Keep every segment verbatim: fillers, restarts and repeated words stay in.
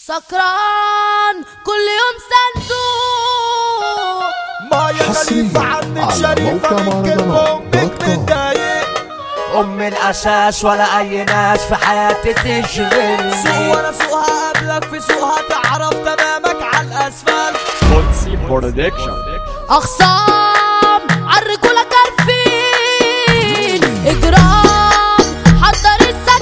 سكران كل يوم صندوق مايا خليفة عنك شريفة من كلمة أمك متضايق. أم الأساس ولا أي ناس في حياتي تشغلني. سوق ولا سوقها قبلك في سوقها تعرف تمامك على الأسفل. بولسي برودكشن. أخصام عالرجولة كارفين إجرام حضر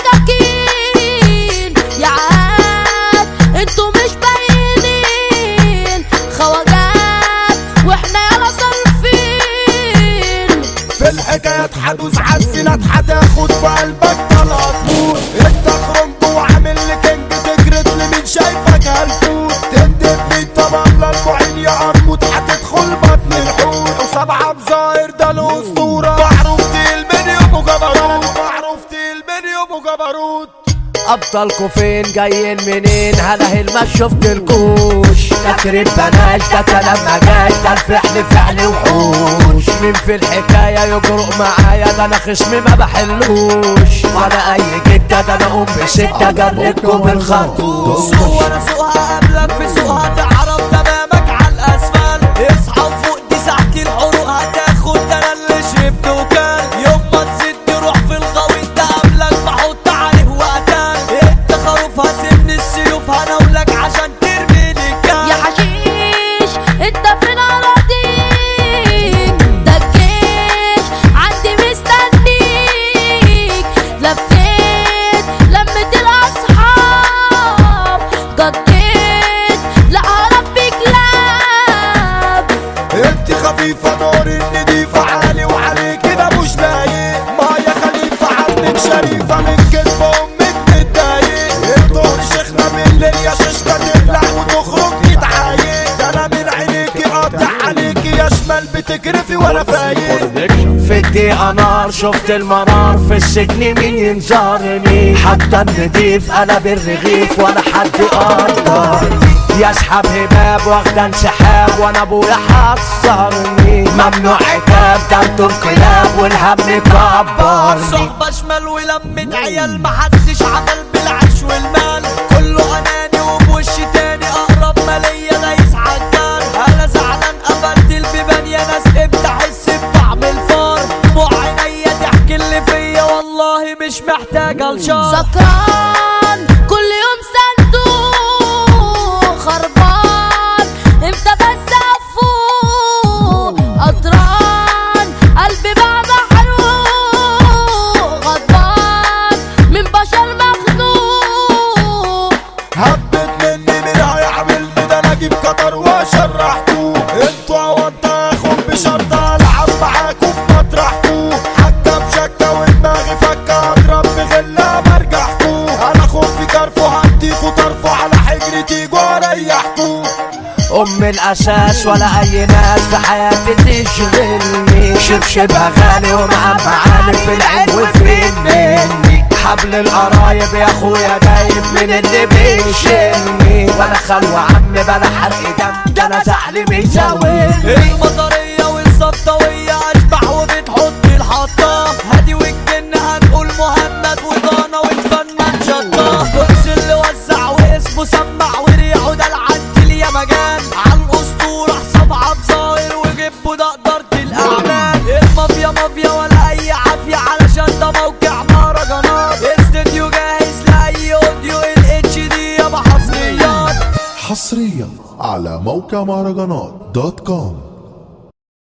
السكاكين يا عاد انتو مش باينين خواجات واحنا يلا صارفين. في الحكايات حدوث عالسنات هتاخد في قلبك طلعت موت. انت خرمت وعامل لي كينج تجرد لي مين شايفك هالفوت. تندب مين طبعا للمعين يا قرموط هتدخل بطن الحوت. وسبعة بظاهر ده الأسطورة معروف تقيل من يوم وجبروت. معروف تقيل من يوم وجبروت. أبطالكوا فين جايين منين هلاهل ما شفتلكوش. تكريم بلاش ده كلام مجاش ده الفعل فعل وحوش. مين في الحكاية يجرؤ معايا ده أنا خصمي ما بحلوش. وأنا أي جدة ده أنا أم بستة جريتكم الخرطوش. سوق ولا سوقها قبلك في سوقها تعرف تمامك على الأسفل. اصحى وفوق دي ساعة الحروق هتاخد ده أنا اللي شربت وكان. يوم ما تزيد روح في الغويط ده قبلك بحط عليه وقتان. انت خروف هسيبني السيوف هناولك عشان ترمي لي كان. يا حشيش انت فين اراضيك ده الجيش عندي مستنيك. لفيت لمة الاصحاب قضيت لا اعرف بكلاب. انت خفيفة نور النضيفة عالي وعليك كده مش لايق. مايا خليفة عنك شريفة من كلمة أمك متضايق. الدور شيخنا من الليل يا شيشنا تبلع وتخرج تتعايق. ده أنا من عينيكي قاطع عليكي يا شمال بتكرفي وأنا فايق. في الدقيقة نار شفت المنار في السجن مين ينظرني. حتى النضيف أنا بالرغيف ولا حد قدرني. يسحب هباب واخدة انسحاب وانا ابويا حصرني. ممنوع عتاب ده انتوا الكلاب والهم كبرني. صحبة شمال ولمة عيال محدش عمل بالعيش والمال. كله اناني وبوش تاني اقرب مالية دايس عالجال. انا زعلان قفلت البيبان يا ناس امتى احس بطعم الفار. دموع عينيا تحكي اللي فيا والله مش محتاجة لشار. سكران كل يوم صندوق خربان امتى بس افوق. قطران قلبي بقى محروق غضبان من بشر مخنوق. هبت مني مين هيعملني ده انا اجيب قطر واشرحكوا. انتوا عوضة اخون بشرطة العب معاكوا في مطرحكوا. حتى بشكة ودماغي فكة اضرب بغلة برجحكوا. انا خوفي كرفو هديكوا طرفو على حجري تيجوا اريحكوا. أم الأساس ولا أي ناس في حياتي تشغلني. شبشبها غالي ومعاه معاني في العين وفي مني. حبل القرايب يا أخويا جايب من اللي بيشيلني. ولا خلوة عم بلا حرق دم ده أنا زعلي بيزاولني. المطرية والصفطوية أشبح وبتحط الحطة. هادي والجن هنقول مهند وضانة والفنان شطة. بص اللي وزع واسمه سمع وريحه ده العدل يا مجال. عالأسطورة حساب عبظاهر وجيبه ده قدرة الأعمال. المافيا مافيا ولا أي عافية علشان ده موقع مهرجانات. استديو جاهز لأي أوديو الاتش دي يابا حصريات. حصريا على موقع مهرجانات دوت كوم.